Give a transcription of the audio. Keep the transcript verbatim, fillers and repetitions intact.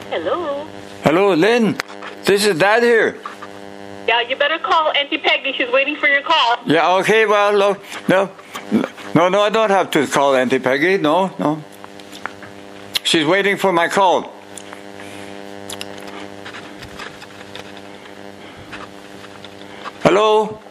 Hello. Hello, Lynn. This is Dad here. Yeah, you better call Auntie Peggy. She's waiting for your call. Yeah, okay, well, no, no, no, no, I don't have to call Auntie Peggy. No, no. She's waiting for my call. Hello?